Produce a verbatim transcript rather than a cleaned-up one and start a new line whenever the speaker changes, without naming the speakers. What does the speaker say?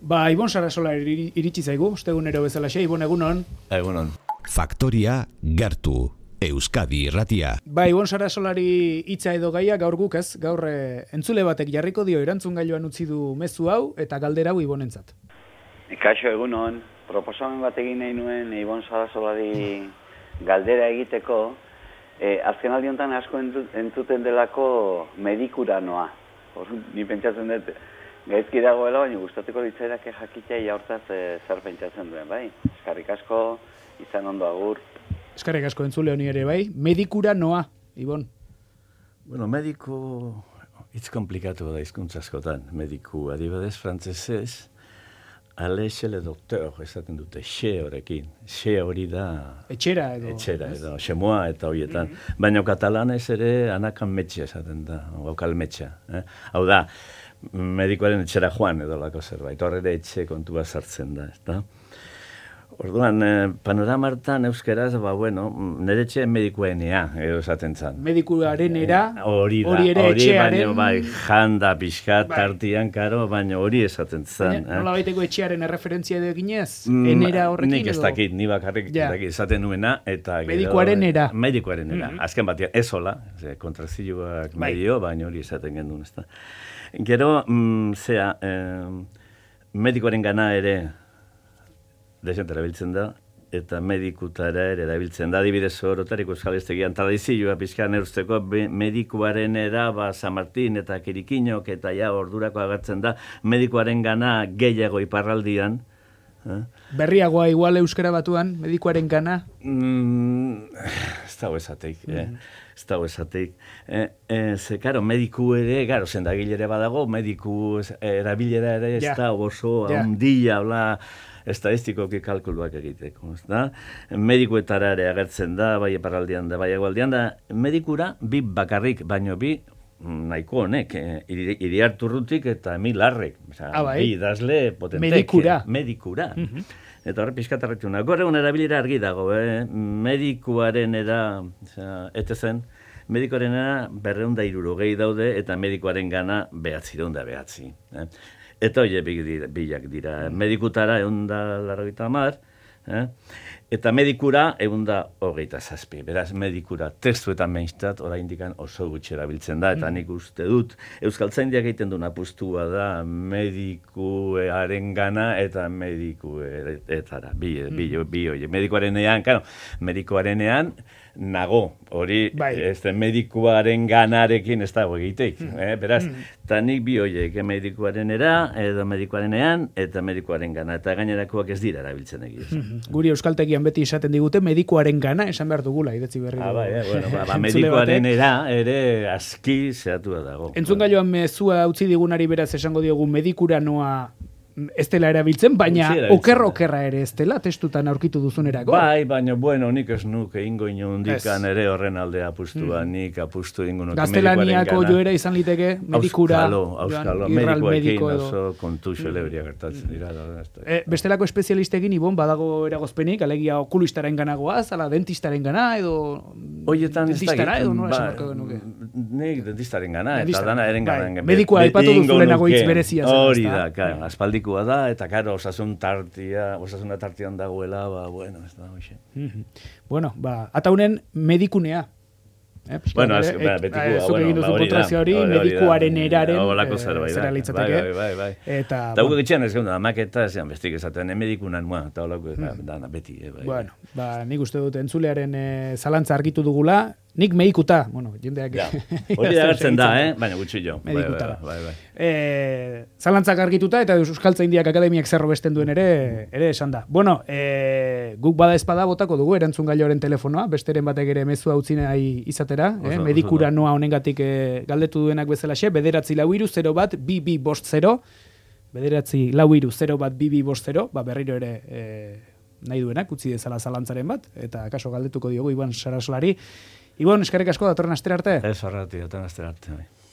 Ba, Ibon Sarasola iritsi zaigu, ostegunero bezalaxe, Ibon egunon.
Egunon.
Faktoria gertu, Euskadi irratia.
Ba, Ibon Sarasolari hitza edo gaia gaur guk ez, gaur e, entzule batek jarriko dio erantzun gailuan utzi du mezu hau eta galdera hau Ibonentzat.
Kaixo egunon, proposamen bat egin nahi nuen Ibon Sarasolari galdera egiteko, e, azken aldi honetan asko entzuten delako medikura noa. Hor, ni pentsatzen dut, gaizki dagoela, baina gustatuko litzaidake jakitea jaurtaz e, zer pentsatzen duen, bai? Eskarrik asko, izan ondo agur.
Eskarrik asko entzule honi ere, bai? Medikura noa, Ibon?
Bueno, mediku, hitz komplikatu da hizkuntza askotan. Mediku, adibidez, frantsesez, Aleix le docteur, esaten dute, xe horrekin. Xe hori da...
Etxera edo.
Etxera edo, xemoa eta horietan. Mm -hmm. Baina katalanez ere anakan metxe esaten da, okal metxa. Eh? Hau da, medikoaren etxera joan edo lako zerbait, horre etxe kontua sartzen da, ezta? Orduan, eh, panorama hartan euskeraz, ba, bueno, nire etxe medikuenea, edo esaten zan.
Medikuarenera,
eh, hori da,
hori ere
hori
etxearen...
baino, bai, janda, pixkat, bai. Tartian, karo, baina hori esaten zan.
Baina, nola baiteko etxearen erreferentzia edo eginez?
Mm,
enera horrekin
nik ez dakit, ni bakarrik
ja.
dakit, esaten nuena, eta...
Medikuarenera.
Medikuarenera, mm -hmm. azken batean, ez hola, kontrazioak
bai.
medio, baina hori esaten gendun, ez da. Gero, mm, zera, eh, medikoaren gana ere, desente erabiltzen da, eta medikutara ere erabiltzen da, adibidez orotariko eskalestegian tradizioa pixkan eruzteko medikuaren era, ba, San Martin eta Kirikinok, eta ja ordurako agertzen da, medikuaren gana gehiago iparraldian. Eh?
Berriagoa igual euskara batuan, medikuaren gana?
Mm, ez dago esateik, mm. eh? Ez dago esateik. Eh, eh, ze, karo, mediku ere, garo, zendagilere badago, mediku erabilera ere ez da oso
ja.
handia, bla, estadistikoki kalkuluak egiteko, ez da? Medikuetara ere agertzen da, bai eparaldian da, bai egualdian da, medikura bi bakarrik, baino bi nahiko honek, eh, Iriarturrutik eta Emil Arrek,
ah, bai.
bi idazle potentek.
Medikura.
Medikura. Uh -huh. Eta horre pixkatarretuna. Gaur egun erabilera argi dago, eh? Medikuaren era, ete zen, medikoaren era berreun da irurogei daude, eta medikoaren gana behatzi, da behatzi. Eh? Eta hori bilak dira. Medikutara egun da larrogeita hamar, eh? Eta medikura egun da hogeita zazpi. Beraz, medikura testuetan meinstat, orain dikan oso gutxi erabiltzen da, eta nik uste dut, Euskaltzaindiak egiten duen apustua da medikuaren gana eta medikuetara. Bi, bi, bi hori. Medikuarenean, claro, medikuarenean nago, hori
bai.
este, medikuaren ganarekin ez dago egiteik.
Mm.
Eh? Beraz, eta nik bi horiek, medikuarenera, edo medikuarenean, eta medikuaren gana, eta gainerakoak ez dira erabiltzen egiz.
Mm. Guri euskaltegian beti esaten digute medikuaren gana, esan behar dugula, idetzi berri.
Ah, bai, eh, bueno, ba, ba, medikuarenera ere aski zehatua dago.
Entzun gailuan mezua utzi digunari beraz esango diogu medikura noa ez dela erabiltzen, baina oker-okerra ere ez dela, testutan aurkitu duzunerako.
Bai, baina, bueno, nik ez nuke ingo inondikan ere horren aldea apustua, mm. nik apustu ingo nuke
Gaztelaniako joera izan liteke, medikura,
auskalo, auskalo, medikoekin oso kontu xelebria gertatzen dira.
E, bestelako espezialistekin, Ibon, badago eragozpenik, alegia okulistaren ganagoaz, ala dentistaren gana, edo
Oietan ez
dentistara, edo nola
ba,
esan barko genuke?
Nik dentistaren gana, eta dana eren gana.
Medikoa aipatu duzulenago hitz berezia.
Hori da, karo, aspaldiko da, eta karo, osasun tartia, osasuna tartian dagoela, ba, bueno, ez da, hoxe.
Mm-hmm. Bueno, ba, ataunen medikunea. Eh,
bueno, ez, ba, betiko, eh, bueno, ba, hori da.
Hori, medikuaren eraren,
holako zerbait da.
Zera litzateke.
Bai, bai, bai.
Eta,
eta guk etxean ez geundan, maketa, zean bestik esaten, medikunan, mua, eta holako, dana, beti. Bai,
bueno, ba, nik uste dut entzulearen e, zalantza argitu dugula, nik medikuta, bueno, jendeak...
Ja, hori da gertzen da, eh? Baina gutxi jo.
Medikuta.
Bai, bai, bai.
E, zalantzak argituta, eta Euskaltzaindiak Akademiak zerro besten duen ere, ere esan da. Bueno, e, guk bada espada botako dugu, erantzun gailoaren telefonoa, besteren batek ere mezua utzi nahi izatera, oso, eh? Medikura noa honengatik e, galdetu duenak bezalaxe, bederatzi lau iru, zero bat, bi bi bost zero, bederatzi lau iru, zero bat, bi bi bost zero, ba, berriro ere... E, nahi duenak, utzi dezala zalantzaren bat, eta kaso galdetuko diogu Ibon Sarasolari. Ibon, eskerrik asko datorren astera arte.
Ez arrati, datorren astera arte.